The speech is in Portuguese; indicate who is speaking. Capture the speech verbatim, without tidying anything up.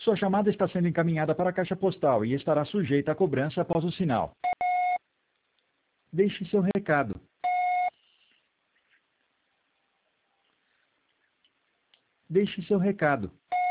Speaker 1: Sua chamada está sendo encaminhada para a caixa postal e estará sujeita a cobrança após o sinal. Deixe seu recado. Deixe seu recado.